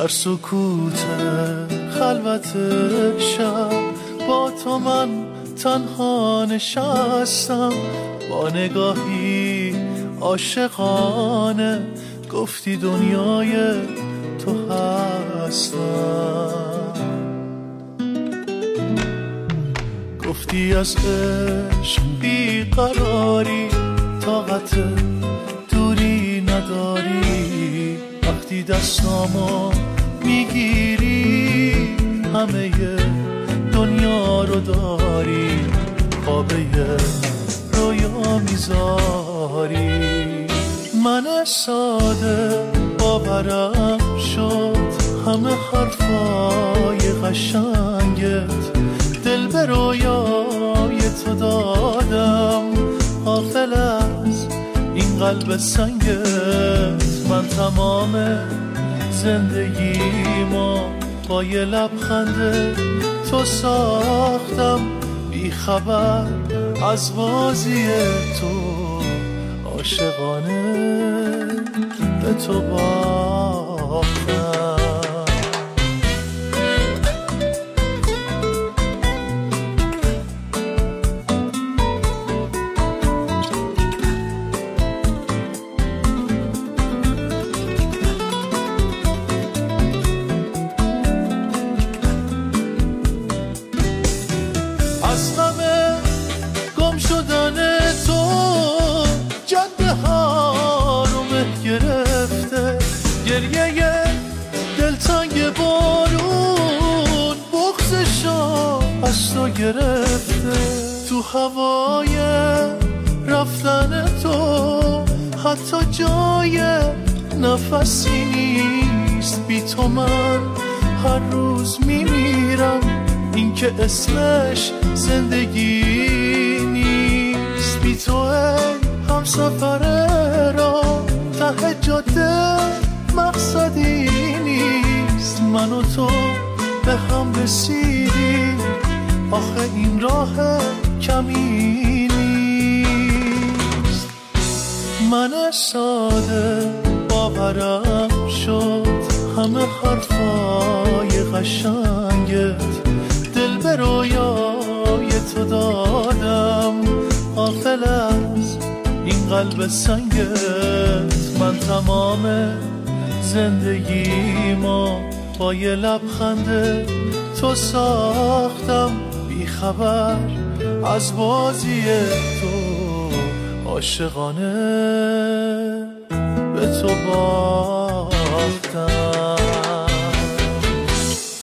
در سکوت خلوت شب با تو من تنها نشستم، با نگاهی عاشقانه گفتی دنیای تو هستم. گفتی از عشق بیقراری، طاقت دوری نداری، وقتی دستامو میگیری همه دنیا رو داری، خوابه رویا میذاری. من ساده باورم شد همه حرفای قشنگت، دل به رویای تو دادم، غافل از این قلب سنگت. من تمام زندگیمو با یه لبخند تو ساختم، بی خبر از بازی تو، عاشقانه به تو باختم. گرفته تو هوای رفتن تو، حتی جای نفسی نیست. بی تو من هر روز میمیرم، این که اسمش زندگی نیست. بی تو ای هم سفر را ته جاده مقصدی نیست. من و تو به هم رسیدیم، آخه این راه کمی نیست. من ساده باورم شد همه حرفای قشنگت، دل به رویای تو دادم، غافل از این قلب سنگت. من تمام زندگیمو با یه لبخند تو ساختم، بی خبر از بازی تو، عاشقانه به تو باختم.